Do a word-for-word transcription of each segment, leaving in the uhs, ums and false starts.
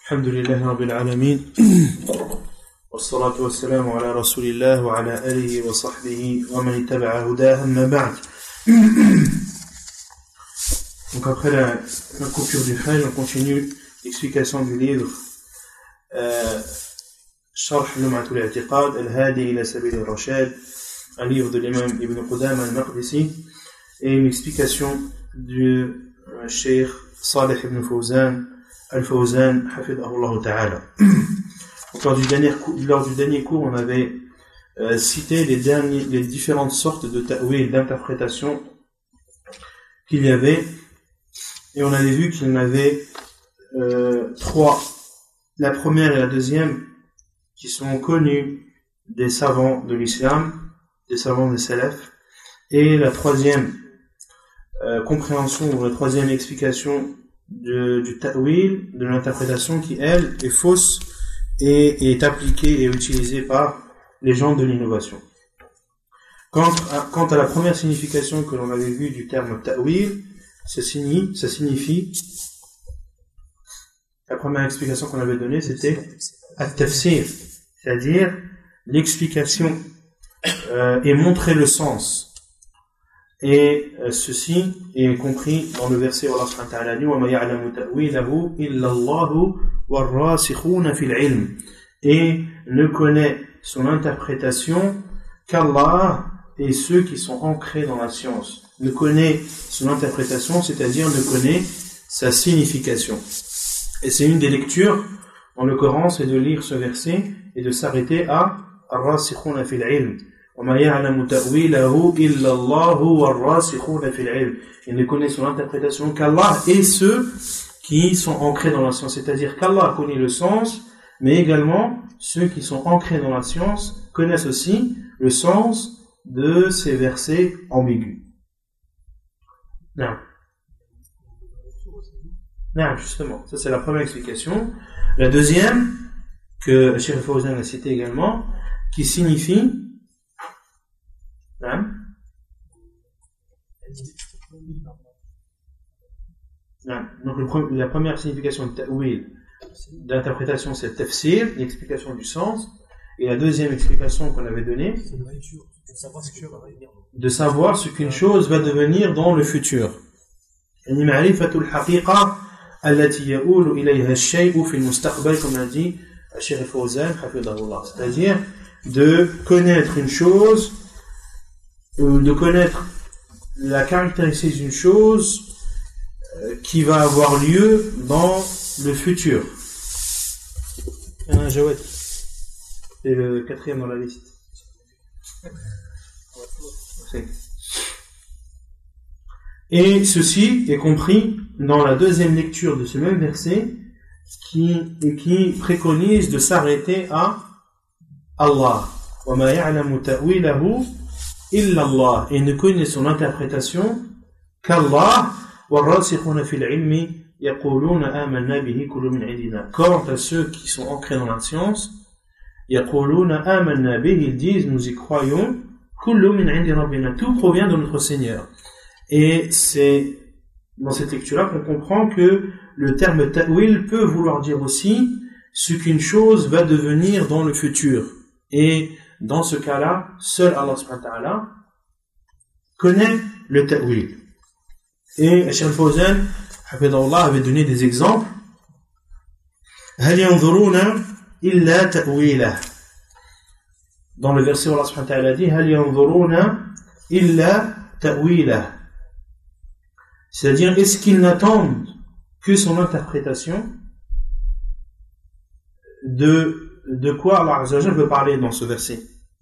الحمد لله رب العالمين والصلاة والسلام على رسول الله وعلى آله وصحبه ومن اتبع هداه أما بعد. Donc après la, la coupure du Hajj, on continue l'explication du livre Sharh Lum'at al-I'tiqad al-Hadi ila Sabil al-Rashad, un livre de l'imam Ibn Qudama al-Maqdisi, et une explication du Cheikh Salih ibn Fawzan Al-Fawzan, hafidhahullah ta'ala. Lors du dernier cours, lors du dernier cours, on avait euh, cité les, derniers, les différentes sortes de ta'wil, d'interprétation qu'il y avait, et on avait vu qu'il y en avait euh, trois. La première et la deuxième, qui sont connues des savants de l'islam, des savants des salafs, et la troisième euh, compréhension, ou la troisième explication De, du ta'wil, de l'interprétation qui, elle, est fausse et est appliquée et utilisée par les gens de l'innovation. Quant à, quant à la première signification que l'on avait vue du terme ta'wil, ça signifie, ça signifie, la première explication qu'on avait donnée, c'était at-tafsir, c'est-à-dire l'explication euh, et montrer le sens. Et euh, ceci est compris dans le verset où Allah subhanahu wa ta'ala dit وَمَا يَعْلَمُ تَأْوِيلَهُ إِلَّا اللَّهُ وَالرَّاسِخُونَ فِي الْعِلْمِ, et ne connaît son interprétation qu'Allah et ceux qui sont ancrés dans la science. Ne connaît son interprétation, c'est-à-dire ne connaît sa signification. Et c'est une des lectures dans le Coran, c'est de lire ce verset et de s'arrêter à الرَّاسِخُونَ فِي الْعِلْمِ. وَمَا يَعْلَمُ تَأْوِيلَهُ إِلَّا اللَّهُ وَالرَّاسِخُونَ فِي الْعِلْمِ. Il ne connaît son interprétation qu'Allah et ceux qui sont ancrés dans la science. C'est-à-dire qu'Allah connaît le sens, mais également ceux qui sont ancrés dans la science connaissent aussi le sens de ces versets ambigus. Non. Non, justement. Ça, c'est la première explication. La deuxième, que Cheikh Fawzan a cité également, qui signifie Hein? Non. Donc le pre- la première signification de ta'wil, d'interprétation, c'est le tafsir, l'explication du sens, et la deuxième explication qu'on avait donnée, de savoir ce qu'une chose va devenir dans le futur. Comme l'a dit Cheikh Fawzan, c'est-à-dire de connaître une chose, de connaître la caractéristique d'une chose qui va avoir lieu dans le futur. Un Jawad, c'est le quatrième dans la liste. Et ceci est compris dans la deuxième lecture de ce même verset qui, qui préconise de s'arrêter à Allah. وَمَا يَعْلَمُ تَأْوِيلَهُ إِلَّا اللَّهُ, et ne connaît son interprétation qu'Allah. وَالرَّاسِخُونَ فِي الْعِلْمِ يَقُولُونَ آمَنَّا بِهِ كُلٌّ مِنْ عِنْدِنَا. Quant à ceux qui sont ancrés dans la science, يَقُولُونَ آمَنَّا بِهِ, ils disent nous y croyons, كُلٌّ مِنْ عِنْدِ رَبِّنَا, tout provient de notre Seigneur. Et c'est dans cette lecture-là qu'on comprend que le terme ta'wil peut vouloir dire aussi ce qu'une chose va devenir dans le futur. Et dans ce cas-là, seul Allah subhanahu wa ta'ala connaît le ta'wil. Et Cheikh Al-Fawzan hafidhahullah avait donné des exemples. هل ينظرون إلا تأويله, dans le verset où Allah subhanahu wa ta'ala dit هل ينظرون إلا تأويله, c'est-à-dire est-ce qu'ils n'attendent que son interprétation de, de quoi Allah Azza wa Jalla veut parler dans ce verset.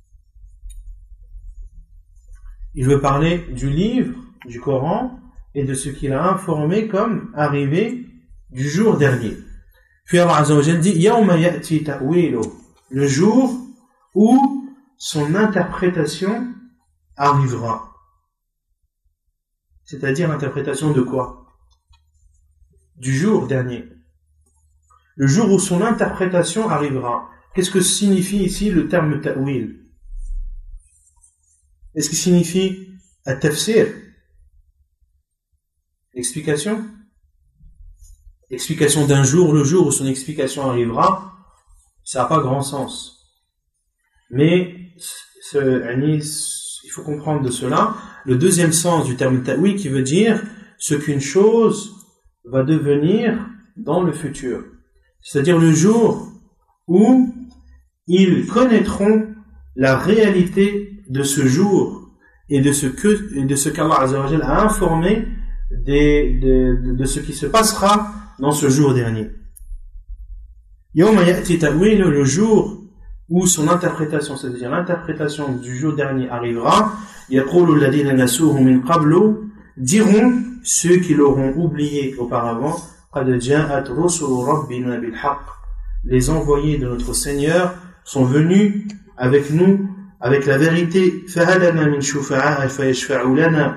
Il veut parler du livre, du Coran, et de ce qu'il a informé comme arrivé du jour dernier. Puis Allah Azza wa Jalla dit Yawma ya'ti ta'wilu, le jour où son interprétation arrivera. C'est-à-dire l'interprétation de quoi? Du jour dernier. Le jour où son interprétation arrivera. Qu'est-ce que signifie ici le terme ta'wil? Est-ce qu'il signifie at-tafsir, l'explication? explication d'un jour, le jour où son explication arrivera, ça n'a pas grand sens. Mais ce, il faut comprendre de cela le deuxième sens du terme ta'wil qui veut dire ce qu'une chose va devenir dans le futur. C'est-à-dire le jour où ils connaîtront la réalité de ce jour et de ce que et de ce qu'Allah Azza wa Jalla a informé des, de, de, de ce qui se passera dans ce jour dernier. Yawma ya'ti ta'wil, le jour où son interprétation, c'est-à-dire l'interprétation du jour dernier arrivera, yaqulu alladhina nasuhu min qablu, diront ceux qui l'auront oublié auparavant, qad ja'at rusulu rabbina bil haqq, les envoyés de notre Seigneur sont venus avec nous avec la vérité. فهل لنا من شفعاء فيشفعوا لنا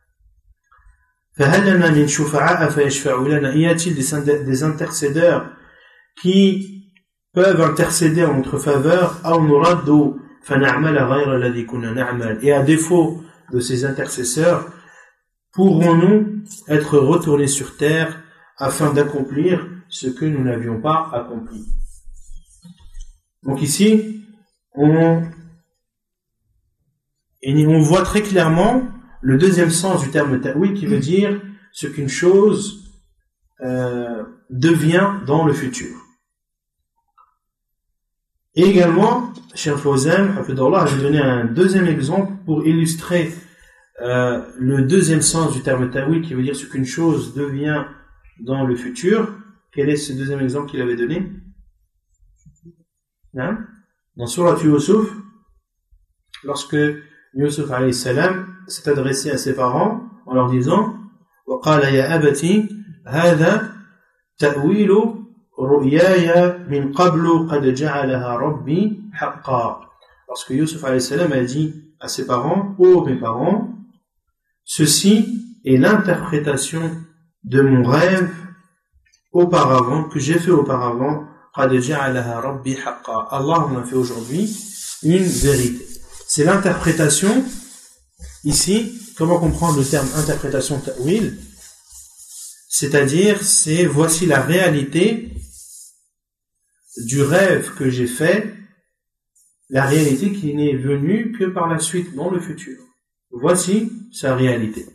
فهل لنا من شفعاء فيشفعوا لنا, y a-t-il des, des intercédeurs qui peuvent intercéder en notre faveur, أو نرد فنعمل غير الذي كنا نعمل, et à défaut de ces intercesseurs, pourrons-nous être retournés sur terre afin d'accomplir ce que nous n'avions pas accompli. Donc ici, on, et on voit très clairement le deuxième sens du terme ta'wil qui veut dire ce qu'une chose euh, devient dans le futur. Et également, Cheikh Fawzan, hafidhahullah, a donné un deuxième exemple pour illustrer euh, le deuxième sens du terme ta'wil qui veut dire ce qu'une chose devient dans le futur. Quel est ce deuxième exemple qu'il avait donné? Hein? Dans Surat Yusuf, lorsque Yusuf alayhi salam s'est adressé à ses parents en leur disant وَقَالَ يَا أَبَتِي هَذَا تَأْوِيلُ رُؤْيَايَ مِنْ قَبْلُ قَدْ جَعَلَهَا رَبِّي حَقًّا. Lorsque Yusuf alayhi salam a dit à ses parents, ô oh, mes parents, ceci est l'interprétation de mon rêve auparavant, que j'ai fait auparavant, قَدْ جَعَلَهَا رَبِّي حَقًّا. Allah en a fait aujourd'hui une vérité. C'est l'interprétation, ici, comment comprendre le terme interprétation ta'wil? C'est-à-dire, c'est voici la réalité du rêve que j'ai fait, la réalité qui n'est venue que par la suite, dans le futur. Voici sa réalité.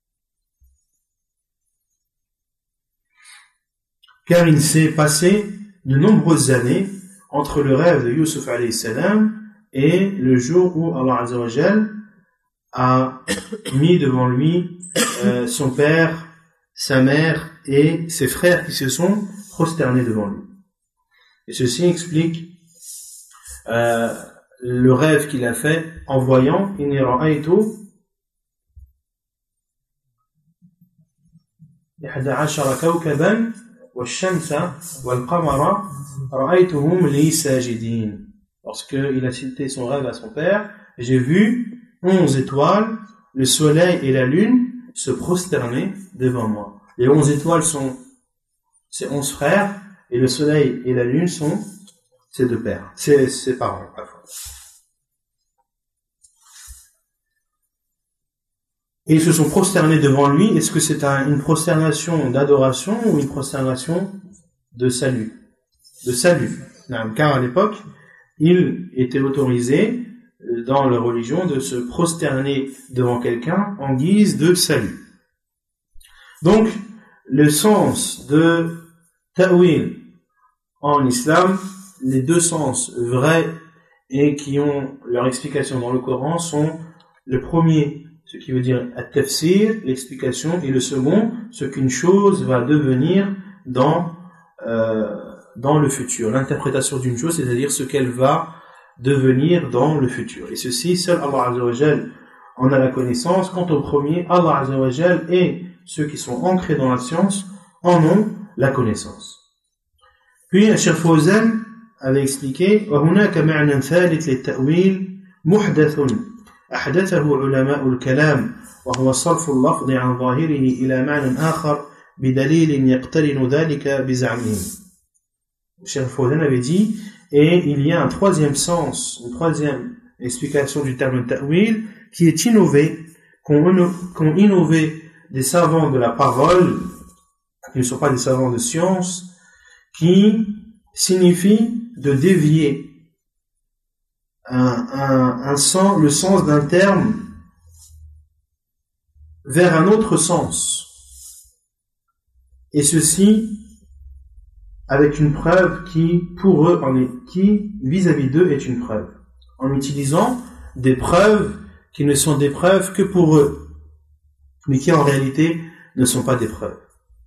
Car il s'est passé de nombreuses années entre le rêve de Yusuf alayhi salam et le jour où Allah Azza wa Jal a mis devant lui euh, son père, sa mère et ses frères qui se sont prosternés devant lui. Et ceci explique euh, le rêve qu'il a fait en voyant inni ra'aytu ihda ashara kawkaban wash-shamsa wal-qamara ra'aytuhum li sajidin. Lorsqu'il a cité son rêve à son père, j'ai vu onze étoiles, le soleil et la lune se prosterner devant moi. Les onze étoiles sont ses onze frères, et le soleil et la lune sont ses deux pères, ses, ses parents. Et ils se sont prosternés devant lui. Est-ce que c'est un, une prosternation d'adoration ou une prosternation de salut? De salut. Car à l'époque, il était autorisé dans la religion de se prosterner devant quelqu'un en guise de salut. Donc, le sens de ta'wil en islam, les deux sens vrais et qui ont leur explication dans le Coran sont le premier, ce qui veut dire at-tafsir, l'explication, et le second, ce qu'une chose va devenir dans euh, dans le futur, l'interprétation d'une chose, c'est-à-dire ce qu'elle va devenir dans le futur. Et ceci, seul Allah Azza wa Jal en a la connaissance. Quant au premier, Allah Azza wa Jal et ceux qui sont ancrés dans la science en ont la connaissance. Puis, Cheikh Fawzan avait expliqué وَهُنَاكَ مَعْنًا ثَالِث لِلتَّأْوِيلِ مُحْدَثٌ أحدثه علماء الكلام وهو صرف اللفظ عن ظاهره إلى معنى آخر بدليل يقترن ذلك بزعمهم. Cheikh Fawzan avait dit, et il y a un troisième sens, une troisième explication du terme ta'wil qui est innové, qu'ont, qu'ont innové des savants de la parole qui ne sont pas des savants de science, qui signifie de dévier un, un, un sens, le sens d'un terme vers un autre sens. Et ceci avec une preuve qui, pour eux, en est, qui, vis-à-vis d'eux, est une preuve. En utilisant des preuves qui ne sont des preuves que pour eux, mais qui en réalité ne sont pas des preuves.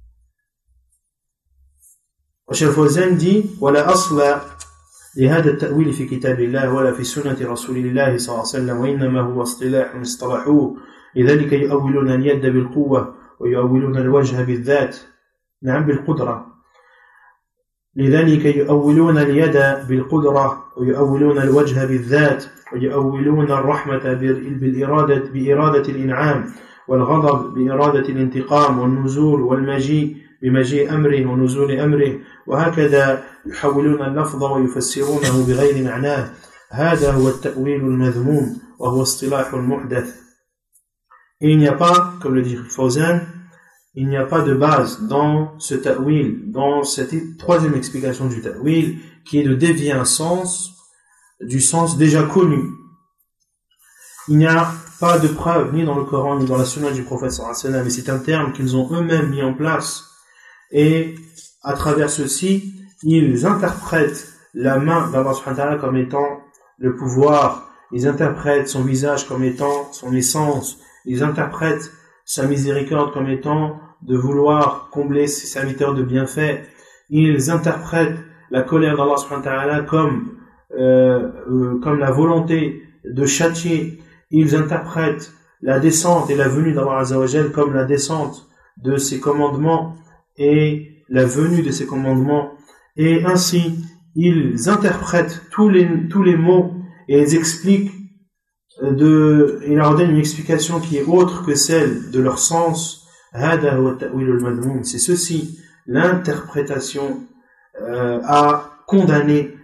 Cheikh Fawzan dit ولا أصل لهذا التأويل في كتاب الله ولا في سنة رسول الله صلى الله عليه وسلم وإنما هو اصطلاح اصطلحوه لذلك يؤولون اليد بالقوة ويؤولون الوجه بالذات نعم بالقدرة لذلك يؤولون اليد بالقدرة ويؤولون الوجه بالذات ويؤولون الرحمة بالإرادة بإرادة الإنعام والغضب بإرادة الانتقام والنزول والمجيء بمجيء أمره ونزول أمره وهكذا يحولون اللفظ ويفسرونه بغير معناه هذا هو التأويل المذموم وهو اصطلاح محدث. Et il n'y a pas, comme le dit Fawzan, il n'y a pas de base dans ce ta'wil, dans cette troisième explication du ta'wil, qui est de dévier un sens du sens déjà connu. Il n'y a pas de preuve ni dans le Coran ni dans la sunna du prophète sallallahu alayhi wa sallam, mais c'est un terme qu'ils ont eux-mêmes mis en place. Et à travers ceci, ils interprètent la main d'Allah subhanahu wa ta'ala comme étant le pouvoir, ils interprètent son visage comme étant son essence, ils interprètent sa miséricorde comme étant de vouloir combler ses serviteurs de bienfaits, ils interprètent la colère d'Allah subhanahu wa ta'ala comme, euh, euh, comme la volonté de châtier, ils interprètent la descente et la venue d'Allah azza wa jal comme la descente de ses commandements et la venue de ces commandements, et ainsi ils interprètent tous les, tous les mots et ils expliquent de, et leur donnent une explication qui est autre que celle de leur sens. C'est ceci l'interprétation euh, à condamner,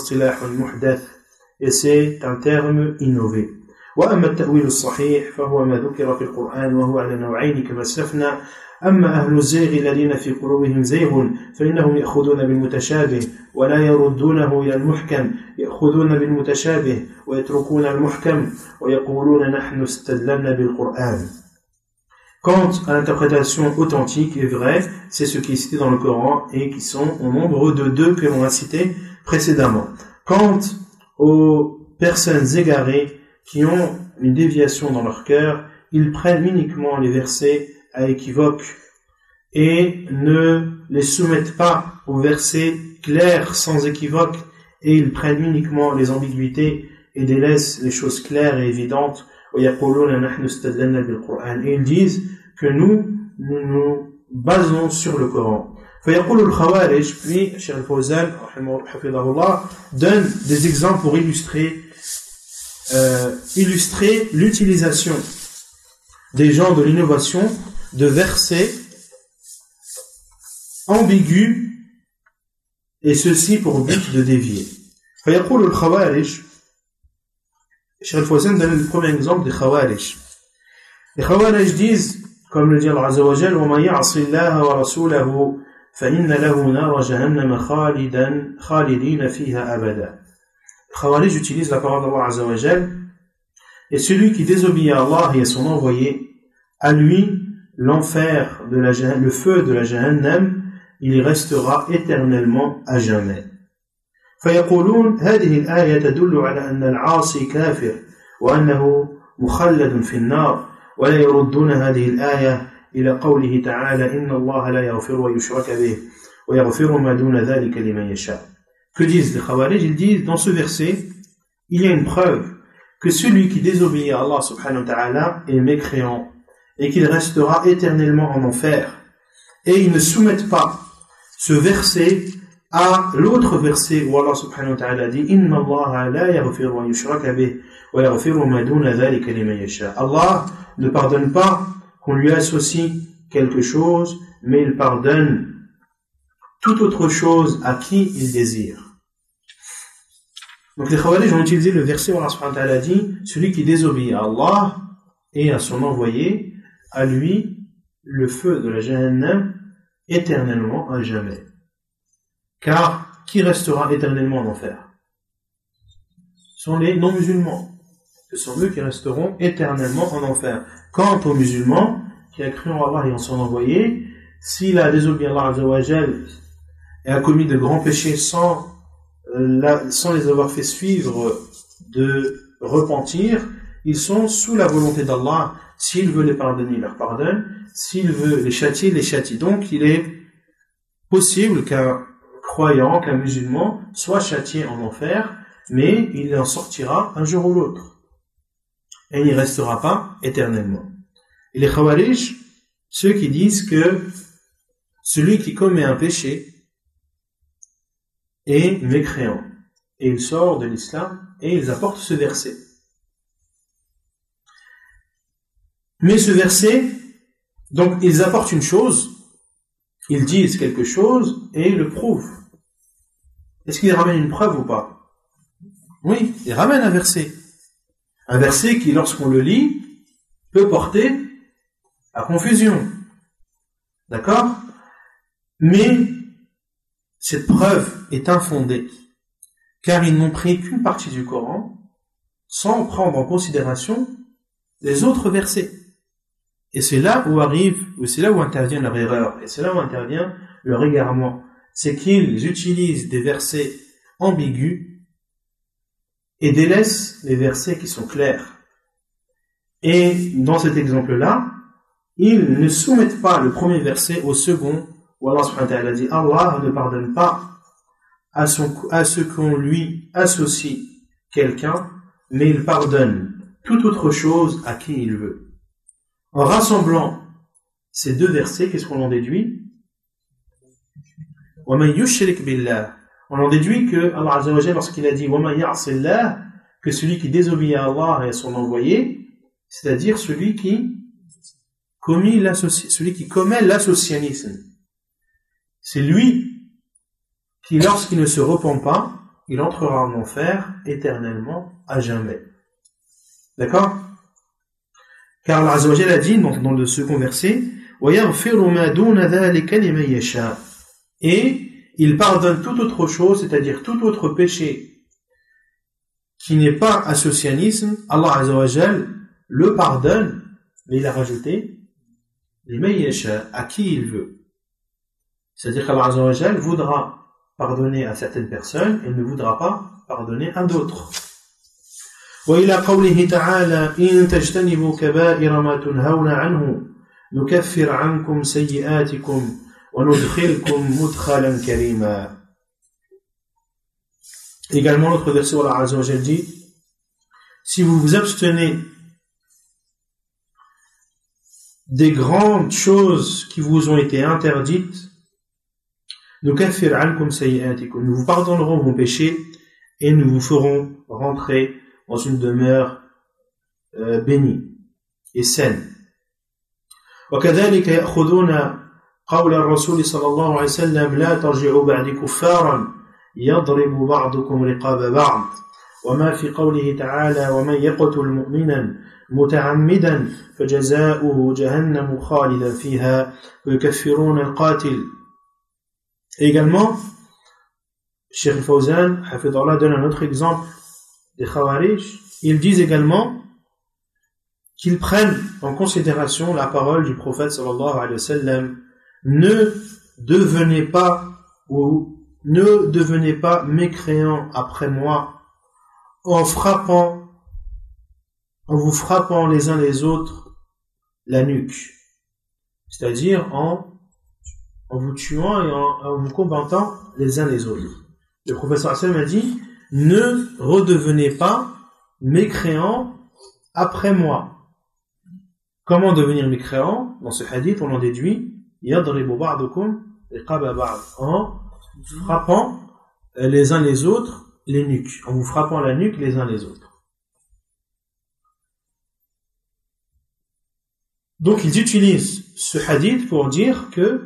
et c'est un terme innové. وأما التأويل الصحيح فهو ما ذكر في القرآن وهو على نوعين كما أسلفنا أما أهل الزيغ الذين في قلوبهم زيغ فإنهم يأخذون بالمتشابه ولا يردونه إلى المحكم يأخذون بالمتشابه ويتركون المحكم ويقولون نحن استدللنا بالقرآن. Quant à l'interprétation authentique et vraie, c'est ce qui est cité dans le Coran et qui sont au nombre de deux que l'on a cités précédemment. Quant aux personnes égarées qui ont une déviation dans leur cœur, ils prennent uniquement les versets à équivoque et ne les soumettent pas aux versets clairs sans équivoque, et ils prennent uniquement les ambiguïtés et délaissent les choses claires et évidentes. Et ils disent que nous, nous nous basons sur le Coran. Puis Cheikh Fawzan donne des exemples pour illustrer euh, illustrer l'utilisation des gens de l'innovation de versets ambigus, et ceci pour but de dévier. فيقول الخوارج Cheikh Al-Fawzan donne le premier exemple des Khawarij. Les Khawarij disent, comme le dit Allah Azza wa Jal, وَمَا يَعْصِ اللَّهَ وَرَسُولَهُ فَإِنَّ لَهُ نَارَ جَهَنَّمَ خَالِدًا خَالِدِينَ فِيهَا أَبَدًا. Les Khawarij utilisent la parole d'Allah Azza wa Jal, et celui qui désobéit à Allah et à son envoyé, à lui, l'enfer, de la, le feu de la Jahannam, il y restera éternellement à jamais. فيقولون هذه الآية تدل على أن العاصي كافر وأنه مخلد في النار ولا يردون هذه الآية إلى قوله تعالى إن الله لا يغفر ويشرك به ويغفر ما دون ذلك لمن يشاء. Que disent les Khawarij? Ils disent dans ce verset il y a une preuve que celui qui désobéit à Allah subhanahu wa ta'ala est mécréant et qu'il restera éternellement en enfer, et ils ne soumettent pas ce verset à l'autre verset où Allah subhanahu wa ta'ala dit Inna Allah la yaghfir wa yushraka bih wa yaghfiru ma duna dhalika liman yasha. Allah ne pardonne pas qu'on lui associe quelque chose, mais il pardonne toute autre chose à qui il désire. Donc les Khawarij ont utilisé le verset où Allah subhanahu wa ta'ala dit celui qui désobéit à Allah et à son envoyé, à lui le feu de la Jahannam, éternellement à jamais. Car qui restera éternellement en enfer? Ce sont les non-musulmans. Ce sont eux qui resteront éternellement en enfer. Quant aux musulmans, qui a cru en Allah et en son envoyé, s'il a désobéi à Allah Azza wa Jal et a commis de grands péchés sans, euh, la, sans les avoir fait suivre de repentir, ils sont sous la volonté d'Allah. S'il veut les pardonner, il leur pardonne. S'il veut les châtier, il les châtie. Donc il est possible qu'un croyant, qu'un musulman soit châtié en enfer, mais il en sortira un jour ou l'autre. Et il n'y restera pas éternellement. Et les Khawarij, ceux qui disent que celui qui commet un péché est mécréant. Et il sort de l'islam et ils apportent ce verset. Mais ce verset, donc ils apportent une chose, ils disent quelque chose et ils le prouvent. Est-ce qu'ils ramènent une preuve ou pas? Oui, ils ramènent un verset. Un verset qui, lorsqu'on le lit, peut porter à confusion. D'accord? Mais cette preuve est infondée, car ils n'ont pris qu'une partie du Coran sans prendre en considération les autres versets. Et c'est là où arrive, ou c'est là où intervient leur erreur, et c'est là où intervient leur égarement. C'est qu'ils utilisent des versets ambigus et délaissent les versets qui sont clairs. Et dans cet exemple-là, ils ne soumettent pas le premier verset au second, où Allah subhanahu wa ta'ala dit Allah ne pardonne pas à, son, à ce qu'on lui associe quelqu'un, mais il pardonne toute autre chose à qui il veut. En rassemblant ces deux versets, qu'est-ce qu'on en déduit? وَمَنْ يُشْرِكْ بِاللَّهِ. On en déduit que Allah Azza wa Jalla, lorsqu'il a dit وَمَنْ يَعْصِ اللَّهِ, que celui qui désobéit à Allah et à son envoyé, c'est-à-dire celui qui commet celui qui commet l'associanisme, c'est lui qui, lorsqu'il ne se repent pas, il entrera en enfer éternellement à jamais. D'accord? Car Allah Azza wa Jalla a dit dans, dans le second verset وَيَغْفِرُ مَا دُونَ ذَلِكَ لِمَن يَشَاءُ. Et il pardonne toute autre chose, c'est-à-dire tout autre péché qui n'est pas associanisme, Allah Azza wa Jalla le pardonne, mais il a rajouté لِمَن يَشَاءُ, à qui il veut. C'est-à-dire qu'Allah Azza wa Jalla voudra pardonner à certaines personnes et ne voudra pas pardonner à d'autres. وإلى قوله تعالى إن تجتنبوا كبائر ما تنهون عنه نكفر عنكم سيئاتكم وندخلكم مدخلا كريما. Également l'autre verset où Allah Azza wa Jalla dit si vous vous abstenez des grandes choses qui vous ont été interdites, nukaffir ankum sayyi'atikum, nous vous pardonnerons vos péchés et nous vous ferons rentrer dans une demeure euh, bénie et saine. وكذلك يأخذون قول الرسول صلى الله عليه وسلم لا ترجعوا بعد كفارا يضرب بعضكم رقاب بعض وما في قوله تعالى ومن يقتل مؤمنا متعمدا فجزاؤه جهنم خالدا فيها ويكفرون القاتل. Également, Cheikh Fawzan Hafidhullah donne un autre exemple des Khawarij. Ils disent également qu'ils prennent en considération la parole du prophète sallallahu alayhi wa sallam, ne devenez pas ou ne devenez pas mécréants après moi en frappant en vous frappant les uns les autres la nuque, c'est-à-dire en en vous tuant et en, en vous combattant les uns les autres. Le prophète sallallahu alayhi wa sallam a dit ne redevenez pas mécréants après moi. Comment devenir mécréant? Dans ce hadith, on en déduit yadribu ba'dukum riqaba ba'd, en frappant les uns les autres les nuques, en vous frappant la nuque les uns les autres. Donc ils utilisent ce hadith pour dire que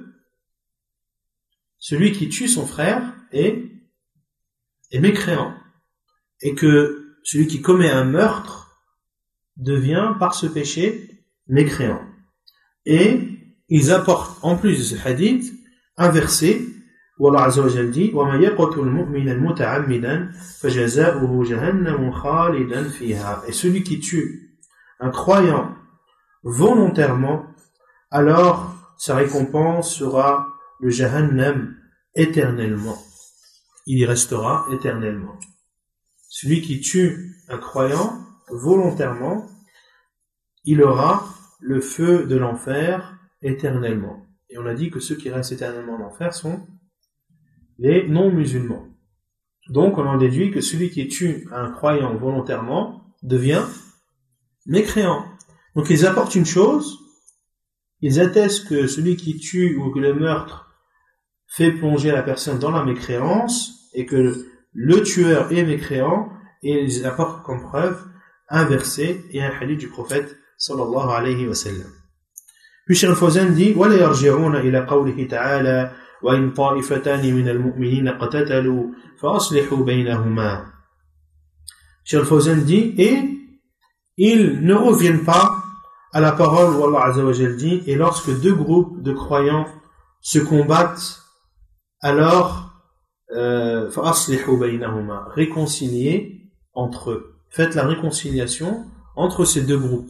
celui qui tue son frère est, est mécréant, et que celui qui commet un meurtre devient par ce péché mécréant. Et ils apportent en plus de ce hadith un verset où Allah Azza wa Jalla dit وَمَنْ يَقْتُلْ مُؤْمِنًا مُتَعَمِّدًا فَجَزَاؤُهُ جَهَنَّمُ خَالِدًا فِيهَا. Et celui qui tue un croyant volontairement, alors sa récompense sera le Jahannam éternellement. Il y restera éternellement. Celui qui tue un croyant volontairement, il aura le feu de l'enfer éternellement. Et on a dit que ceux qui restent éternellement en enfer sont les non-musulmans. Donc on en déduit que celui qui tue un croyant volontairement devient mécréant. Donc ils apportent une chose, ils attestent que celui qui tue ou que le meurtre fait plonger la personne dans la mécréance et que le tueur est mécréant, et ils apportent comme preuve un verset et un hadith du prophète sallallahu alayhi wa sallam. Puis Cheikh Al-Fawzan dit وَلَا يَرْجِعُونَ إِلَى قَوْلِهِ تَعَالَى وَإِنْ طَائِفَتَانِ مِنَ الْمُؤْمِنِينَ اقْتَتَلُوا فَأَصْلِحُوا بَيْنَهُمَا. Cheikh Al-Fawzan dit, et ils ne reviennent pas à la parole où Allah Azza wa Jalla dit, et lorsque deux groupes de croyants se combattent, alors euh, فَأَصْلِحُوا بَيْنَهُمَا, réconciliez entre eux. Faites la réconciliation entre ces deux groupes.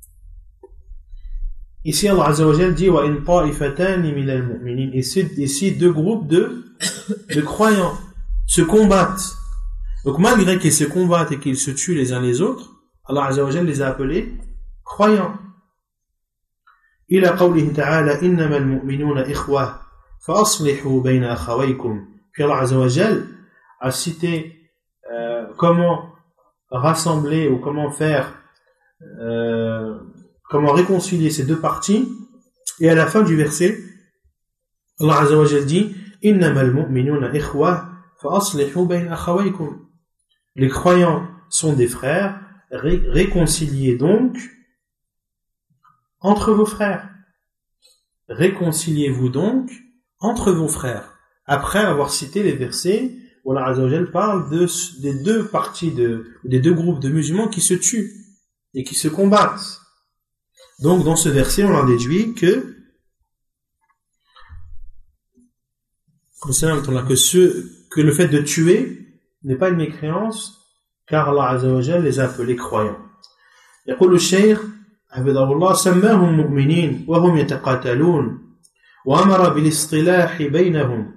Ici Allah Azza wa Jalla dit وَإِنْ طَائِفَتَانِ مِنَ الْمُؤْمِنِينَ, et ici deux groupes de, de croyants se combattent. Donc malgré qu'ils se combattent et qu'ils se tuent les uns les autres, Allah Azza wa Jalla les a appelés croyants. إِلَى قَوْلِهِ تَعَالَى إِنَّمَا الْمُؤْمِنُونَ إِخْوَةٌ فَأَصْلِحُوا بَيْنَ أَخَوَيْكُمْ. Puis Allah Azza wa Jalla a cité euh, comment rassembler ou comment faire euh, comment réconcilier ces deux parties, et à la fin du verset Allah Azza wa Jalla dit إِنَّمَا الْمُؤْمِنُونَ إِخْوَةٌ فَأَصْلِحُوا بَيْنَ أَخَوَيْكُمْ. Les croyants sont des frères, ré- réconciliez donc entre vos frères. Réconciliez-vous donc entre vos frères. Après avoir cité les versets où Allah Azza wa Jalla parle de, des deux parties, de, des deux groupes de musulmans qui se tuent et qui se combattent. Donc dans ce verset, on en déduit que que, ce, que le fait de tuer n'est pas une mécréance, car Allah Azza wa Jalla les a appelés croyants. يقول الشيخ حفظه الله سماهم مؤمنين وهم يتقاتلون وأمر بالاصطلاح بينهم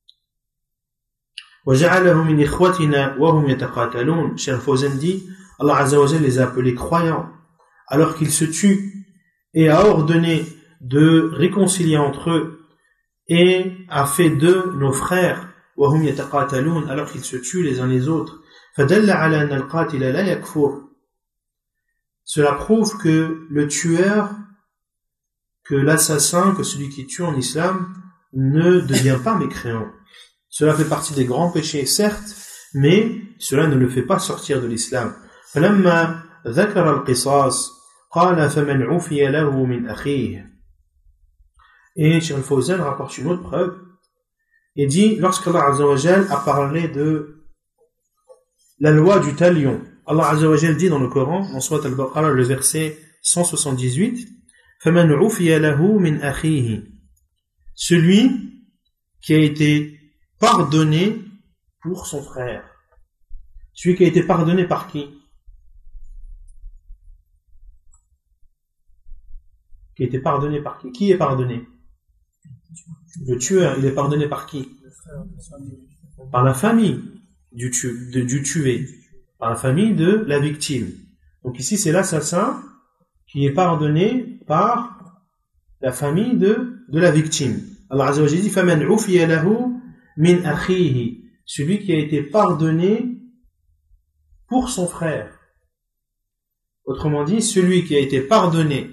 وجعلهم من إخوتنا وهم يتقاتلون. Cheikh Al-Fawzan dit Allah Azza wa Jalla les a appelés croyants alors qu'ils se tuent, et a ordonné de réconcilier entre eux, et a fait d'eux nos frères وهم يتقاتلون alors qu'ils se tuent les uns les autres. فدل على أن القاتل لا يكفر. Cela prouve que le tueur, que l'assassin, que celui qui tue en islam ne devient pas mécréant. Cela fait partie des grands péchés, certes, mais cela ne le fait pas sortir de l'islam. فلما ذكر القصاص قال فمن عفي له من أخيه. Et Cheikh Al-Fawzan rapporte une autre preuve et dit, lorsqu'Allah Azza wa Jalla a parlé de la loi du talion, Allah Azza wa Jalla dit dans le Coran, dans Surat Al-Baqarah, le verset cent soixante-dix-huit, فَمَنْ عُفِيَ لَهُ مِنْ أَخِيهِ, celui qui a été pardonné pour son frère. Celui qui a été pardonné par qui? Qui a été pardonné par qui? Qui est pardonné? Le tueur. Il est pardonné par qui? Par la famille du, tu, de, du tué, par la famille de la victime. Donc ici c'est l'assassin qui est pardonné par la famille de, de la victime. Allah Azza wa Jalla dit فَمَنْ عُفِيَ لَهُ مِنْ أَخِيهِ, celui qui a été pardonné pour son frère. Autrement dit, celui qui a été pardonné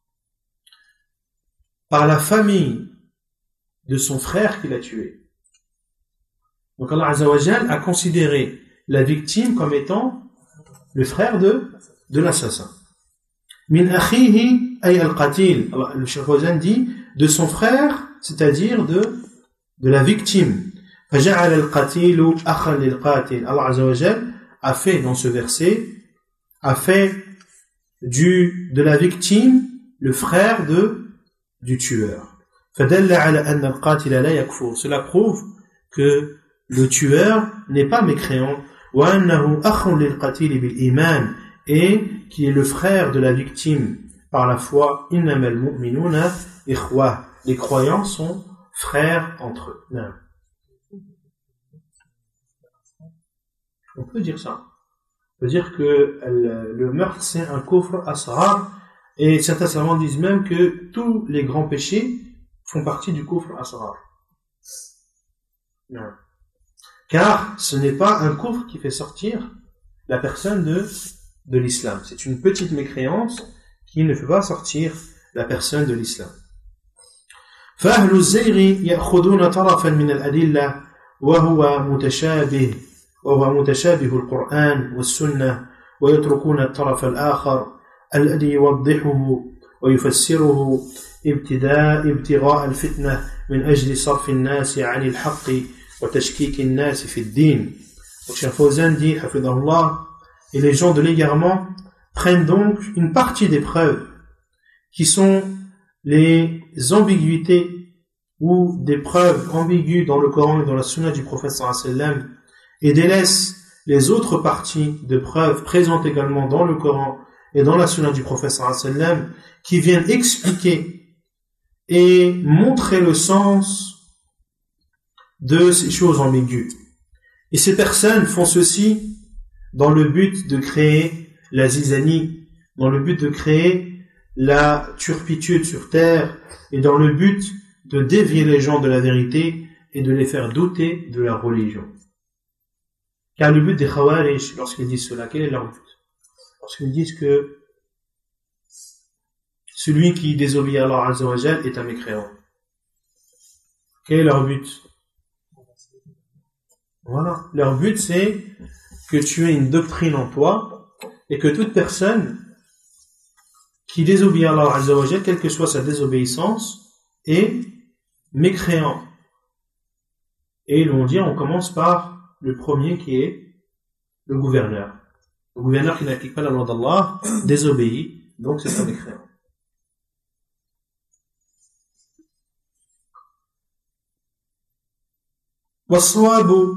par la famille de son frère qui l'a tué. Donc Allah Azza wa Jalla a considéré la victime comme étant le frère de, de l'assassin. Min akhihi ay al-qatil. Le Cheikh Al-Fawzan dit de son frère, c'est-à-dire de, de la victime. Faja'ala al-qatilu akhan lil-qatil. Allah Azza wa Jalla a fait dans ce verset, a fait du, de la victime le frère de, du tueur. فدل على أن القاتل لا يكفر. Cela prouve que le tueur n'est pas mécréant. وأنه أخ للقتيل بالإيمان, et qui est le frère de la victime par la foi. إنما المؤمنون إخوة. Les croyants sont frères entre eux. Non. On peut dire ça. On peut dire que le, le meurtre c'est un kufr asghar, et certains savants disent même que tous les grands péchés font partie du kufr asghar. Non. Car ce n'est pas un kufr qui fait sortir la personne de, de l'islam. C'est une petite mécréance qui ne fait pas sortir la personne de l'islam. فأهل الزيغ يأخذون طرفا من الأدلة وهو متشابه وهو متشابه القرآن والسنة ويتركون الطرف الآخر الذي يوضحه ويفسره ابتداء ابتغاء الفتنة من أجل صرف الناس عن الحق وتشكيك الناس في الدين. Donc Cheikh Fawzan dit, hafidhahullah, et les gens de l'égarement prennent donc une partie des preuves qui sont les ambiguïtés ou des preuves ambiguës dans le Coran et dans la Sunna du prophète sallallahu alayhi wa sallam, et délaissent les autres parties de preuves présentes également dans le Coran et dans la Sunna du prophète sallallahu alayhi wa sallam, qui viennent expliquer et montrer le sens de ces choses ambiguës. Et ces personnes font ceci dans le but de créer la zizanie, dans le but de créer la turpitude sur terre, et dans le but de dévier les gens de la vérité et de les faire douter de leur religion. Car le but des Khawarij, lorsqu'ils disent cela, quel est leur but? Lorsqu'ils disent que celui qui désobéit à Allah Azza wa Jal est un mécréant. Quel est leur but? Voilà. Leur but, c'est que tu aies une doctrine en toi et que toute personne qui désobéit à Allah Azza wa Jal, quelle que soit sa désobéissance, est mécréant. Et ils vont dire, on commence par le premier qui est le gouverneur. Le gouverneur qui n'applique pas la loi d'Allah désobéit, donc c'est un mécréant. والصواب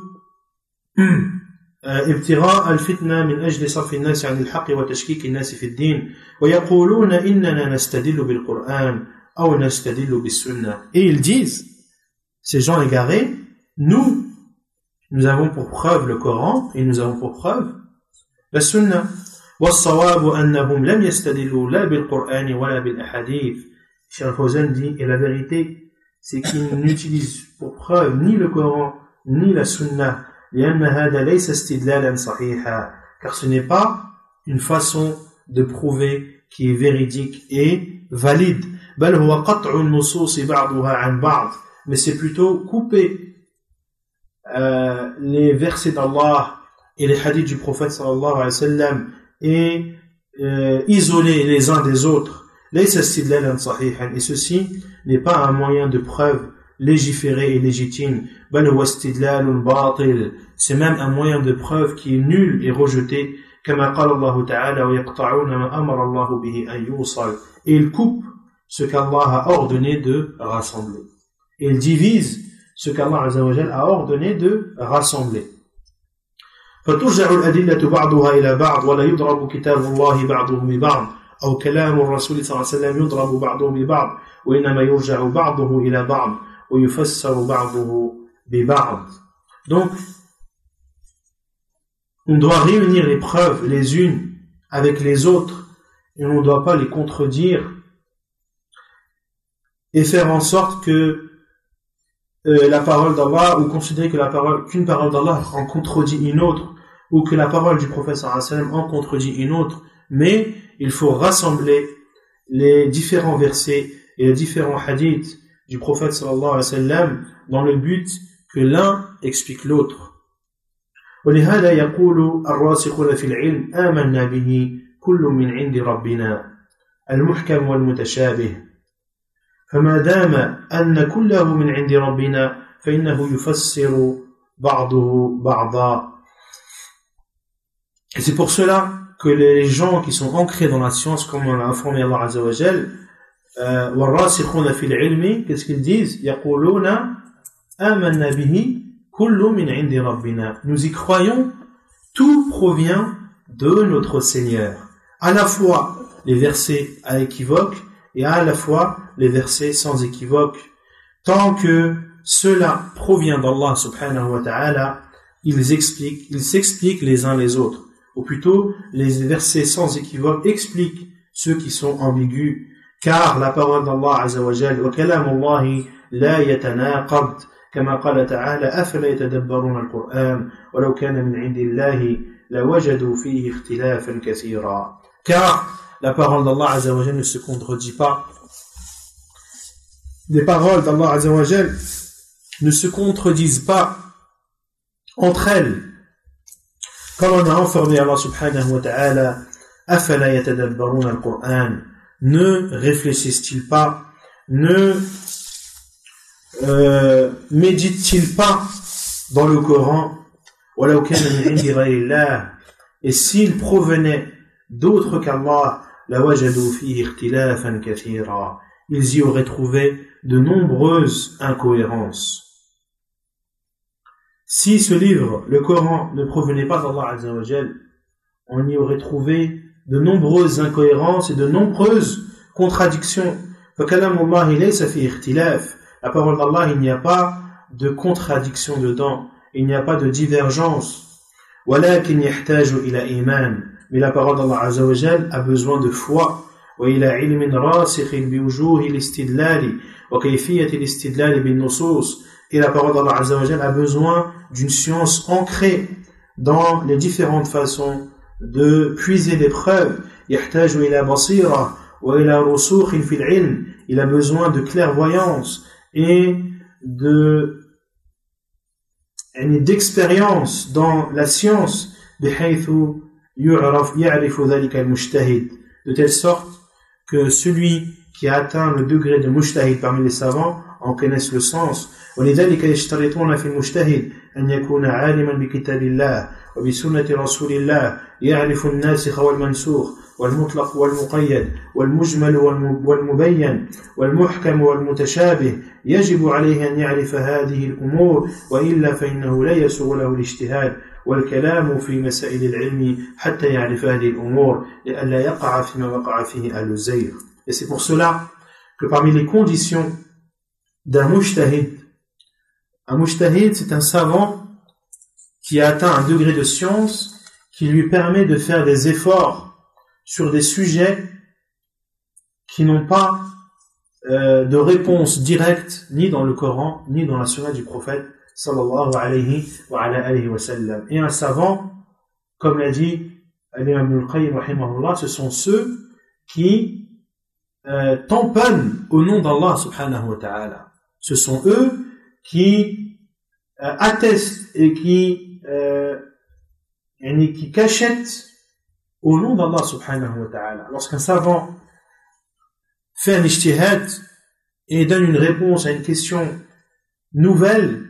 ابتغاء الفتنة من أجل صرف الناس عن الحق وتشكيك الناس في الدين ويقولون إننا نستدل بالقرآن أو نستدل بالسنة. Et ils disent, ces gens égarés, nous, nous avons pour preuve le Coran et nous avons pour preuve la Sunna. والصواب أنهم لم يستدلوا لا بالقرآن ولا بالأحاديث. Cheikh Fawzan dit, et la vérité, c'est qu'ils n'utilisent pour preuve ni le Coran ni la Sunna, لأن هذا ليس استدلالا صحيحا, car ce n'est pas une façon de prouver qui est véridique et valide. بل هو قطع النصوص بعضها عن بعض, mais c'est plutôt couper euh, les versets d'Allah et les hadiths du prophète sallallahu alayhi wa sallam et euh, isoler les uns des autres. ليس استدلالا صحيحا, et ceci n'est pas un moyen de preuve légiféré et légitime. بل هو استدلال باطل, c'est même un moyen de preuve qui est nul et rejeté. كما قال الله تعالى ويقطعون ما أمر الله به أن يوصل, et ils coupent ce qu'Allah a ordonné de rassembler, et ils divisent ce qu'Allah Azza wa Jal a ordonné de rassembler. فترجع الأدلة بعضها إلى بعض ولا يضرب كتاب الله بعضه ببعض أو كلام الرسول صلى الله عليه وسلم يضرب بعضه ببعض وإنما يرجع بعضه إلى بعض ويفسر بعضه ببعض. Donc on doit réunir les preuves les unes avec les autres et on ne doit pas les contredire et faire en sorte que euh, la parole d'Allah, ou considérer que la parole, qu'une parole d'Allah en contredit une autre, ou que la parole du prophète sallallahu alayhi wa sallam en contredit une autre, mais il faut rassembler les différents versets et les différents hadiths du prophète sallallahu alayhi wa sallam dans le but que l'un explique l'autre. ولهذا يقول الراسخون في العلم آمنا به كل من عند ربنا المحكم والمتشابه فما دام أن كله من عند ربنا فإنه يفسر بعضه بعضا. Et c'est pour cela que les gens qui sont ancrés dans la science, comme on l'a informé Allah Azza wa Jal, euh, والراسخون في العلم, qu'est-ce qu'ils disent? يقولون آمنا به كل من عند ربنا. Nous y croyons, tout provient de notre Seigneur. À la fois les versets à équivoque et à la fois les versets sans équivoque. Tant que cela provient d'Allah subhanahu wa ta'ala, ils expliquent, ils s'expliquent les uns les autres. Ou plutôt, les versets sans équivoque expliquent ceux qui sont ambigus. Car la parole d'Allah azza wa jal, wa kalamullahi la yatanaqad, kama qala ta'ala, afala yatadabbaruna al-Qur'an, wa law kana min indillahi la wajadu fihi ikhtilafan kathira. Car la parole d'Allah azza wa jal ne se contredit pas. Les paroles d'Allah azza wa jal ne se contredisent pas entre elles. Comme on a informé Allah subhanahu wa ta'ala, afala yatadabbaruna al-Qur'an, ne réfléchissent-ils pas, ne euh, méditent-ils pas dans le Coran, walau kana min indi ghayrillah, et s'ils provenaient d'autres qu'Allah, la wajadu fihi ikhtilafan kathira, ils y auraient trouvé de nombreuses incohérences. Si ce livre, le Coran, ne provenait pas d'Allah azza wa jal, on y aurait trouvé de nombreuses incohérences et de nombreuses contradictions. La parole d'Allah, il n'y a pas de contradiction dedans, il n'y a pas de divergence. Mais la parole d'Allah azza wa jal a besoin de foi. وإلى علم راسخ بوجوه الاستدلال وكيفية الاستدلال بالنصوص. Et la parole d'Allah azza wa jal a besoin d'une science ancrée dans les différentes façons de puiser les preuves. يحتاج إلى بصيرة وإلى رسوخ في العلم. Il a besoin de clairvoyance et de d'expérience dans la science, بحيث يعرف يعرف ذلك المجتهد, de telle sorte que celui qui a atteint le degré de mujtahid parmi les savants en connaisse le sens. ولذلك يشترطون في المجتهد أن يكون عالما بكتاب الله وبسنة رسول الله, يعرف الناسخ والمنسوخ والمطلق والمقيد والمجمل والمبين والمحكم والمتشابه. يجب عليه أن يعرف هذه الأمور, وإلا فإنه لا يسوغ له الاجتهاد والكلام في مسائل العلم حتى يعرف هذه الأمور لئلا يقع فيما وقع فيه أهل الزيغ. Et c'est pour cela que parmi les conditions d'un mujtahid, un mujtahid, c'est un savant qui a atteint un degré de science qui lui permet de faire des efforts sur des sujets qui n'ont pas euh, de réponse directe ni dans le Coran ni dans la sunna du prophète sallallahu alayhi wa ala alayhi wa sallam. Et un savant, comme l'a dit l'imam Ibn al-Qayyim rahimahullah, ce sont ceux qui euh, tamponnent au nom d'Allah subhanahu wa ta'ala. Ce sont eux qui euh, attestent et qui euh, et qui cachettent au nom d'Allah subhanahu wa ta'ala. Lorsqu'un savant fait un ijtihad et donne une réponse à une question nouvelle,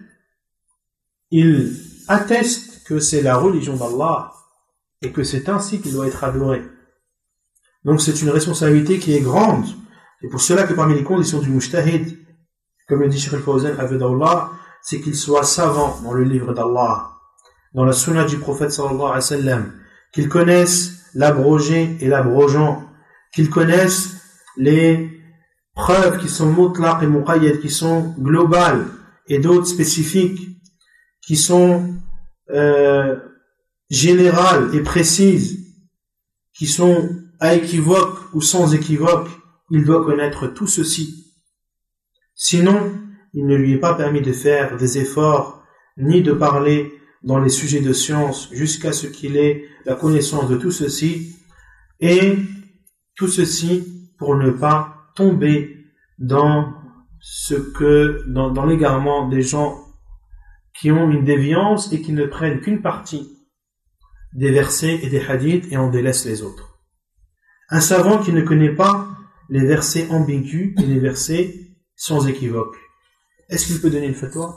il atteste que c'est la religion d'Allah et que c'est ainsi qu'il doit être adoré. Donc c'est une responsabilité qui est grande. Et pour cela que parmi les conditions du mujtahid, comme le dit Cheikh al-Fawzan hafidhahullah, c'est qu'il soit savant dans le livre d'Allah, dans la sunna du prophète sallallahu alayhi wa sallam, qu'il connaisse l'abrogé et l'abrogeant, qu'il connaisse les preuves qui sont mutlaq et muqayyad, qui sont globales, et d'autres spécifiques, qui sont euh, générales et précises, qui sont à équivoque ou sans équivoque. Il doit connaître tout ceci. Sinon, il ne lui est pas permis de faire des efforts, ni de parler dans les sujets de science, jusqu'à ce qu'il ait la connaissance de tout ceci, et tout ceci pour ne pas tomber dans ce que, dans, dans l'égarement des gens qui ont une déviance et qui ne prennent qu'une partie des versets et des hadiths et en délaissent les autres. Un savant qui ne connaît pas les versets ambigus et les versets sans équivoque, est-ce qu'il peut donner une fatwa?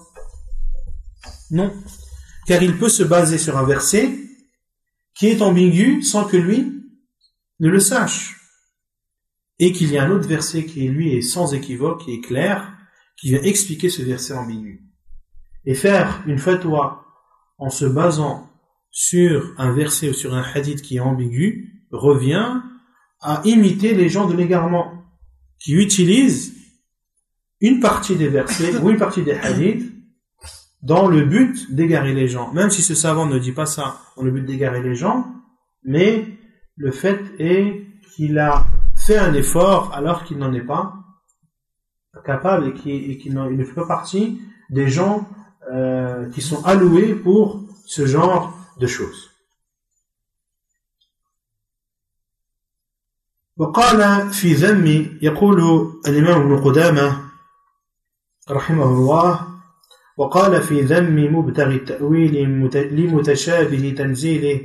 Non. Car il peut se baser sur un verset qui est ambigu sans que lui ne le sache. et qu'il y a un autre verset qui lui est sans équivoque, qui est clair, qui vient expliquer ce verset ambigu. Et faire une fatwa en se basant sur un verset ou sur un hadith qui est ambigu revient à imiter les gens de l'égarement qui utilisent une partie des versets ou une partie des hadiths dans le but d'égarer les gens. Même si ce savant ne dit pas ça dans le but d'égarer les gens, mais le fait est qu'il a fait un effort alors qu'il n'en est pas capable et qu'il, et qu'il ne fait pas partie des gens euh, qui sont alloués pour ce genre de choses. وقال في ذم يقول الإمام ابن قدامة رحمه الله وقال في ذم مبتغي التأويل لمتشابه تنزيله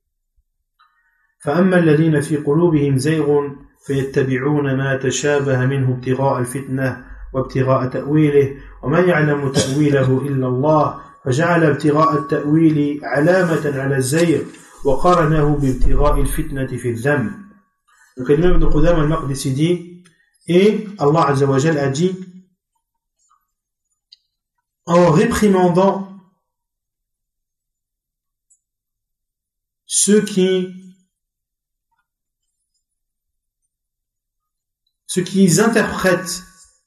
فأما الذين في قلوبهم زيغ فيتبعون ما تشابه منه ابتغاء الفتنة وابتغاء تأويله وما يعلم تأويله إلا الله فجعل ابتغاء التأويل علامة على الزيغ وقارنه بابتغاء الفتنة في الذم. Donc l'imam Ibn Qudama al-Maqdisi dit, et Allah Azza wa Jal a dit, en réprimandant ceux qui ceux qui interprètent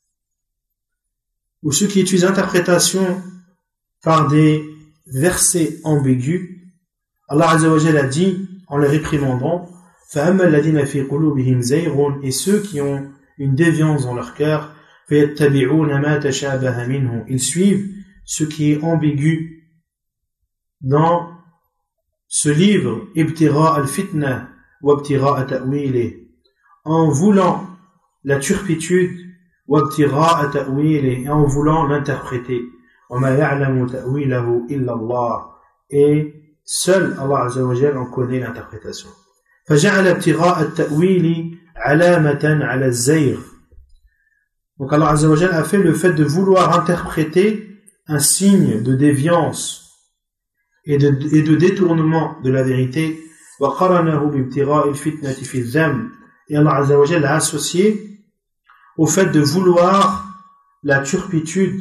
ou ceux qui utilisent l'interprétation par des versets ambigus, Allah Azza wa Jal a dit en les réprimandant, فَأَمَّا الَّذِينَ فِي قُلُوبِهِمْ زَيْغٌ, et ceux qui ont une déviance dans leur cœur, فَيَتَّبِعُونَ مَا تَشَابَهَ مِنْهُ, ils suivent ce qui est ambigu dans ce livre, ابتغاء الفتنة وابتغاء تأويله, en voulant la turpitude, وابتغاء تأويله, et en voulant l'interpréter, وما يعلم تأويله إلا الله, et seul Allah Azza wa Jal en connaît l'interprétation. فجعل ابتغاء التأويل علامة على الزيغ. Donc Allah Azza wa Jal a fait le fait de vouloir interpréter un signe de déviance et de, et de détournement de la vérité. وقرنه بابتغاء الفتنة في الذم, et Allah Azza wa Jal l'a associé au fait de vouloir la turpitude.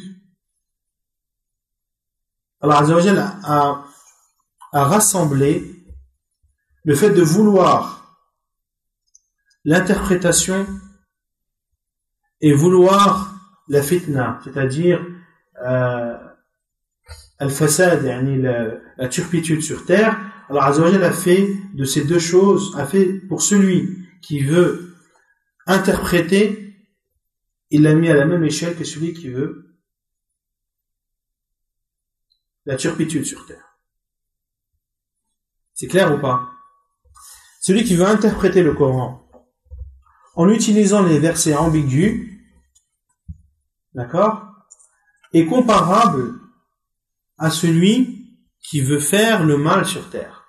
Allah Azza wa Jal a, a rassemblé le fait de vouloir l'interprétation et vouloir la fitna, c'est-à-dire euh, al-fasad, yani la, la turpitude sur terre. Allah Azza wa Jal a fait de ces deux choses, a fait pour celui qui veut interpréter, il l'a mis à la même échelle que celui qui veut la turpitude sur terre. C'est clair ou pas? Celui qui veut interpréter le Coran en utilisant les versets ambigus, d'accord, est comparable à celui qui veut faire le mal sur terre.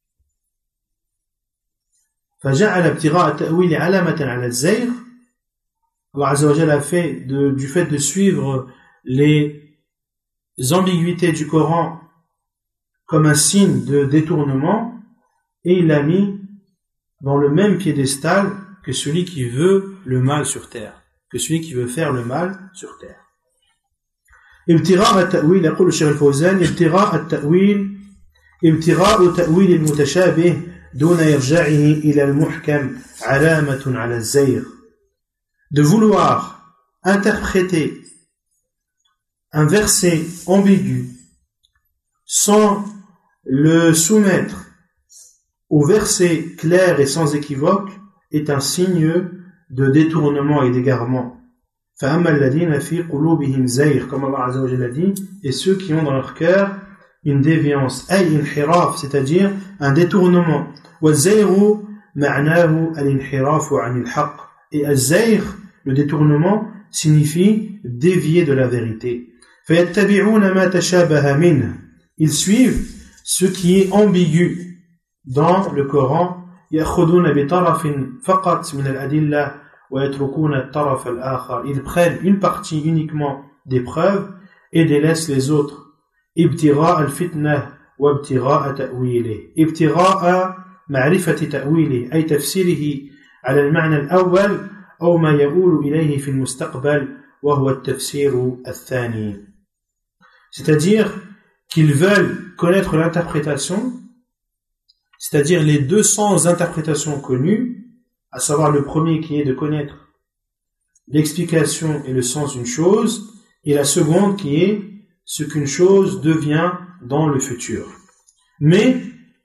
فجعل ابتغاء التأويل علامة على الزيغ. Allah Azza wa Jal a fait de, du fait de suivre les ambiguïtés du Coran comme un signe de détournement, et il l'a mis dans le même piédestal que celui qui veut le mal sur terre, que celui qui veut faire le mal sur terre. ابتغاء التأويل, يقول الشيخ الفوزان, ابتغاء التأويل ابتغاء تأويل المتشابه دون إرجاعه إلى المحكم علامة على الزيغ. De vouloir interpréter un verset ambigu sans le soumettre au verset clair et sans équivoque est un signe de détournement et d'égarement. فَأَمَّا الَّذِينَ فِي قُلُوبِهِمْ زَيْغٌ, comme Allah Azza wa Jalla dit, et ceux qui ont dans leur cœur une déviance, أي انحراف, c'est-à-dire un détournement. وَالزَّيْغُ مَعْنَاهُ الْإِنْحِرَافُ عَنِ الْحَقِّ, et الزَّيْغ, le détournement, signifie dévier de la vérité. فَيَتَّبِعُونَ مَا تَشَابَهَ مِنْهُ, ils suivent ce qui est ambigu dans le Coran. يأخذون بطرف فقط من الأدلة ويتركون الطرف الآخر, ils prennent une partie uniquement des preuves et délaissent les autres. ابتغاء الفتنة وابتغاء تأويله. ابتغاء معرفة تأويله أي تفسيره على المعنى الأول أو ما يؤول إليه في المستقبل وهو التفسير الثاني. C'est-à-dire qu'ils veulent connaître l'interprétation, c'est-à-dire les deux sens d'interprétation connus, à savoir le premier qui est de connaître l'explication et le sens d'une chose, et la seconde qui est ce qu'une chose devient dans le futur. Mais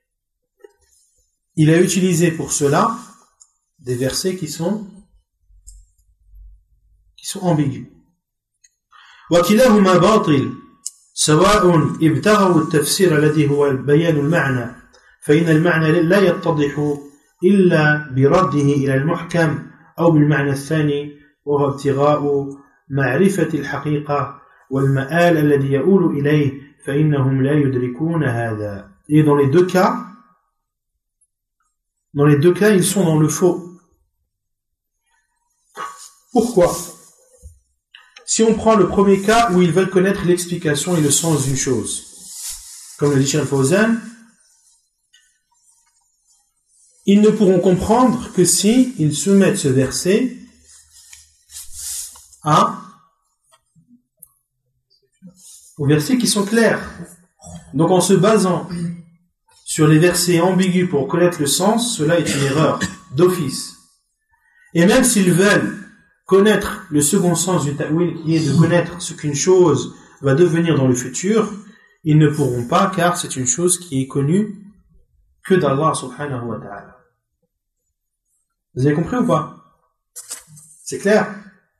il a utilisé pour cela des versets qui sont qui sont ambigus. وكلاهما باطل سواء ابتغوا التفسير الذي هو بيان المعنى فإن المعنى لا يتضح إلا برده إلى المحكم أو بالمعنى الثاني وهو ابتغاء معرفة الحقيقة والمآل الذي يؤول إليه فإنهم لا يدركون هذا. Et dans les deux cas, dans les deux cas, ils sont dans le faux. Pourquoi? Si on prend le premier cas où ils veulent connaître l'explication et le sens d'une chose, comme le dit Cheikh Al-Fawzan, ils ne pourront comprendre que si ils soumettent ce verset à aux versets qui sont clairs. Donc en se basant sur les versets ambigus pour connaître le sens, cela est une erreur d'office. Et même s'ils veulent connaître le second sens du ta'wil, qui est de connaître ce qu'une chose va devenir dans le futur, ils ne pourront pas, car c'est une chose qui est connue que d'Allah subhanahu wa ta'ala. Vous avez compris ou pas? C'est clair?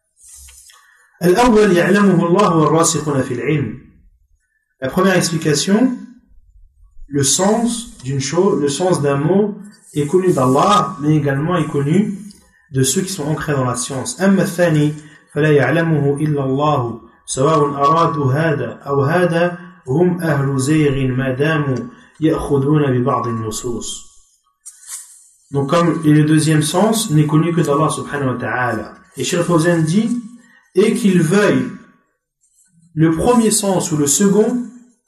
الأول يعلمه الله والراسخون في العلم. La première explication, le sens d'une chose, le sens d'un mot est connu d'Allah, mais également est connu de ceux qui sont ancrés dans la science. أما الثاني فلا يعلمه إلا الله سواء أرادوا هذا أو هذا هم أهل زيغ ما داموا يأخذون ببعض النصوص. Donc comme et le deuxième sens n'est connu que d'Allah subhanahu wa ta'ala. Et Cheikh Fawzan dit, et qu'ils veuillent le premier sens ou le second,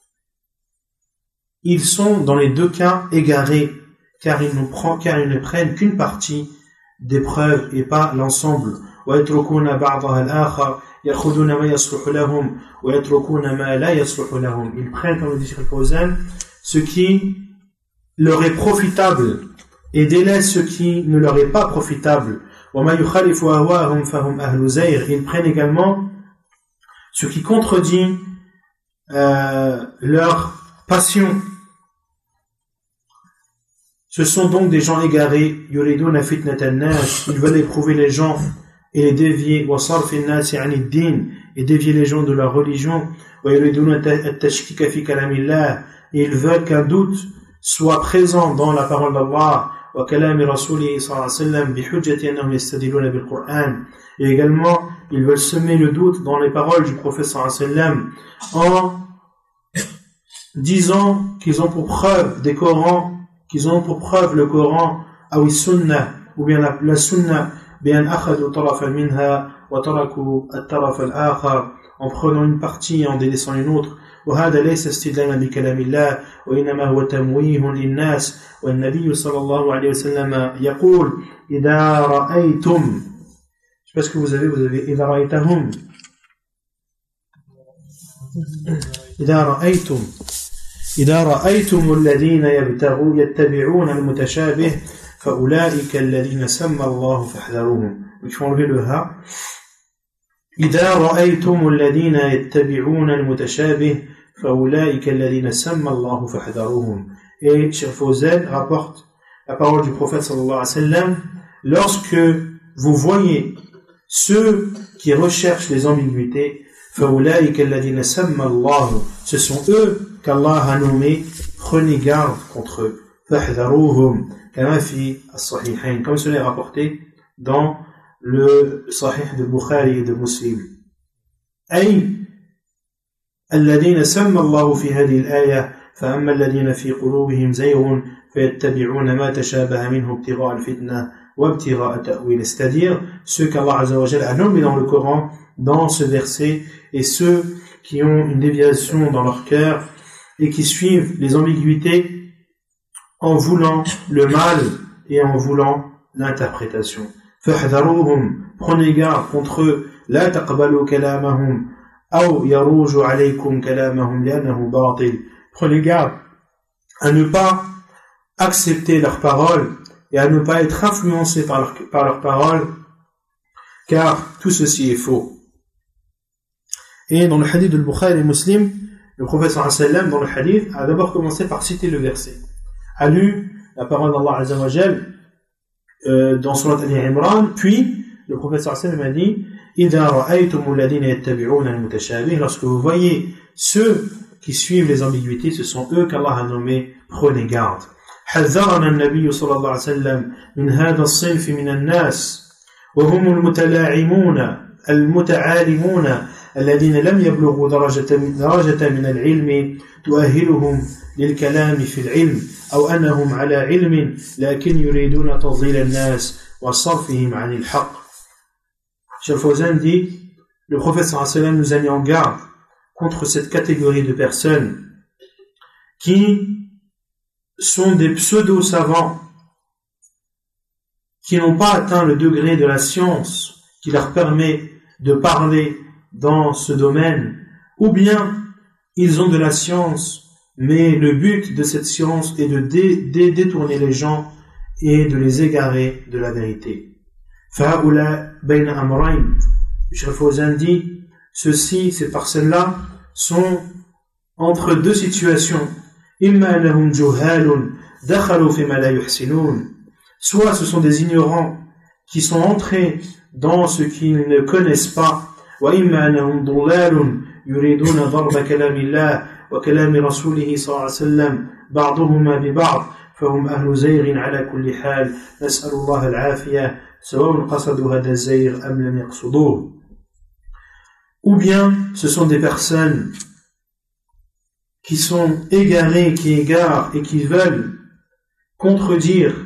ils sont dans les deux cas égarés, car ils ne, prennent, car ils ne prennent qu'une partie des preuves et pas l'ensemble. وَيَتْرُكُونَ بَعْضَهَا الْآخَرَ يَأْخُذُونَ مَا يَصْلُحُ لَهُمْ وَيَتْرُكُونَ مَا لَا يَصْلُحُ لَهُم. Ils prennent, comme le dit Cheikh Fawzan, ce qui leur est profitable et délaissent ce qui ne leur est pas profitable. وَمَا يُخَالِفُ أَهْوَاءَهُمْ فَهُمْ أَهْلُ زَيْغٍ. Ils prennent également ce qui contredit euh, leur passion. Ce sont donc des gens égarés. يُرِيدُونَ فِتْنَةَ النَّاسِ. Ils veulent éprouver les gens et les dévier. وَصَرْفِ النَّاسِ عَنِ الدِّينِ. Et dévier les gens de leur religion. وَيُرِيدُونَ التَّشْكِيكَ فِي كَلَامِ اللَّهِ. Et ils veulent qu'un doute soit présent dans la parole d'Allah. وكلام رسوله صلى الله عليه وسلم بحجة أنهم يستدلون بالقرآن. Et également, ils veulent semer le doute dans les paroles du prophète صلى الله عليه وسلم en disant qu'ils ont pour preuve des Corans, qu'ils ont pour preuve le Coran, أو السنة, ou bien la, la sunna, بأن أخذوا طرفا منها وتركوا الطرف الآخر, en prenant une partie et en délaissant une autre. وهذا ليس استدلالا بكلام الله وإنما هو تمويه للناس. والنبي صلى الله عليه وسلم يقول إذا رأيتم, je sais pas ce que vous avez, vous avez إذا رأيتهم, إذا رأيتم إذا رأيتم الذين يبتغون يتبعون المتشابه فأولئك الذين سمى الله فاحذروهم. Il faut enlever le ha. إذا رأيتم الذين يتبعون المتشابه فأولئك الذين سمى الله فاحذروهم. Et Cheikh Fawzan rapporte la parole du prophète sallallahu alayhi wa sallam, lorsque vous voyez ceux qui recherchent les ambiguïtés, فأولئك الذين سمى الله, ce sont eux qu'Allah a nommés, prenez garde contre eux. فاحذروهم كما في الصحيحين, comme cela est rapporté dans le Sahih de Bukhari et de Muslim. أي الذين سمى الله في هذه الآية فأما الذين في قلوبهم زيغ فيتبعون ما تشابه منه ابتغاء الفتنة وابتغاء تأويله. C'est-à-dire ceux qu'Allah Azza wa Jalla a nommés dans le Coran, dans ce verset, et ceux qui ont une déviation dans leur cœur et qui suivent les ambiguïtés en voulant le mal et en voulant l'interprétation. فاحذروهم, prenez garde contre eux, لا تقبلوا كلامهم أو يروج عليكم كلامهم لأنه باطل. Prenez garde à ne pas accepter leurs paroles et à ne pas être influencé par, leur, par leurs paroles, car tout ceci est faux. Et dans le hadith de Bukhari et Muslim, le prophète sallallahu alayhi wa sallam, dans le hadith, a d'abord commencé par citer le verset, a lu la parole d'Allah azza wa jal euh, dans Surat Al-Imran, puis le prophète sallallahu alayhi wa sallam a dit إِذَا رَأَيْتُمُ الَّذِينَ يَتَّبِعُونَ الْمُتَشَابِهِ, lorsque vous voyez ceux qui suivent les ambiguïtés, ce sont eux qu'Allah a nommés, prenez garde. حذرنا النبي صلى الله عليه وسلم من هذا الصنف من الناس وهم المتلاعمون المتعالمون الذين لم يبلغوا درجة درجة من العلم تؤهلهم للكلام في العلم أو أنهم على علم لكن يريدون تضليل الناس وصرفهم عن الحق. Cheikh Fawzan dit, le prophète sallallahu alayhi wa sallam nous a mis en garde contre cette catégorie de personnes qui sont des pseudo-savants qui n'ont pas atteint le degré de la science qui leur permet de parler dans ce domaine, ou bien ils ont de la science, mais le but de cette science est de dé- dé- détourner les gens et de les égarer de la vérité. فَهَؤُلَا بَيْنَ أَمْرَيْنِ. Cheikh Fawzan dit, ceux-ci, ces personnes-là, sont entre deux situations. إِمَّا لَهُمْ جُهَالٌ دَخَلُوا فِيمَا لَا يُحْسِنُونَ. Soit ce sont des ignorants qui sont entrés dans ce qu'ils ne connaissent pas. وَإِمَّا لَهُمْ ضُلَّالٌ يُرِيدُونَ ضَرْبَ كَلَامِ اللَّهِ وَكَلَامِ رَسُولِهِ صلى الله عليه وسلم بعضهما ببعض فهم أهل زيغ على كل حال نسأل الله العافية سواء قصدوا هذا الزيغ أم لم يقصدوه. Ou bien ce sont des personnes qui sont égarées, qui égarent et qui veulent contredire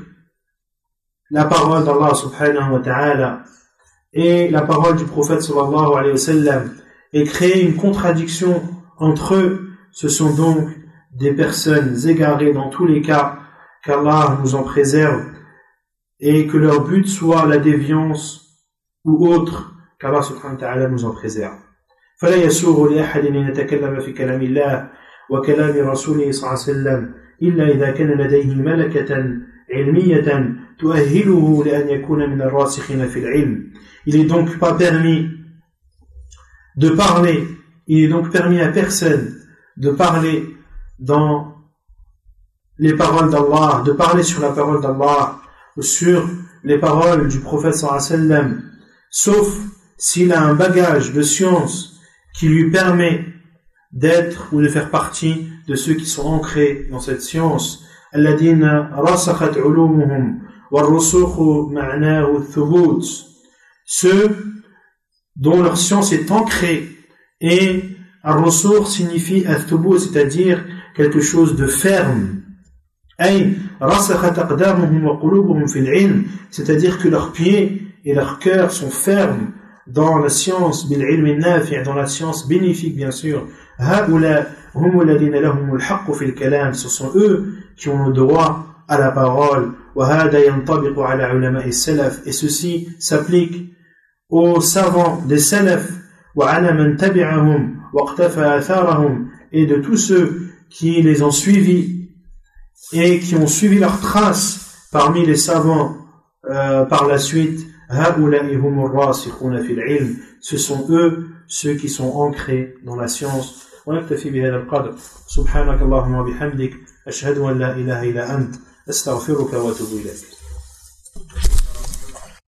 la parole d'Allah subhanahu wa ta'ala et la parole du prophète sallallahu alayhi wa sallam et créer une contradiction entre eux. Ce sont donc des personnes égarées dans tous les cas, qu'Allah nous en préserve et que leur but soit la déviance ou autre, qu'Allah subhanahu wa ta'ala nous en préserve. فلا يسوغ لأحد أن يتكلم في كلام الله وكلام رسوله صلى الله عليه وسلم إلا إذا كان لديه ملكة علمية تؤهله لأن يكون من الراسخين في العلم. Il est donc pas permis de parler, il est donc permis à personne de parler dans les paroles d'Allah, de parler sur la parole d'Allah ou sur les paroles du prophète sallallahu alayhi wa sallam, sauf s'il a un bagage de science qui lui permet d'être ou de faire partie de ceux qui sont ancrés dans cette science. الذين رسخت علومهم والرسوخ معناه الثبوت. Ceux dont leur science est ancrée, et الرسوخ signifie الثبوت, c'est-à-dire quelque chose de ferme. أي رسخت أقدامهم وقلوبهم في العلم, c'est-à-dire que leurs pieds et leurs cœurs sont fermes dans la science بالعلم النافع, dans la science bénéfique bien sûr. هؤلاء هم الذين لهم الحق في الكلام, ce sont eux qui ont le droit à la parole. وهذا ينطبق على علماء السلف, et ceci s'applique aux savants des salaf, وعلى من تبعهم واقتفى آثارهم, et de tous ceux qui les ont suivis et qui ont suivi leurs traces parmi les savants euh, par la suite. هؤلاء هم الراسخون في العلم, ce sont eux ceux qui sont ancrés dans la science. ونكتفي بهذا القدر. سبحانك اللهم وبحمدك أشهد أن لا إله إلا أنت أستغفرك وأتوب إليك.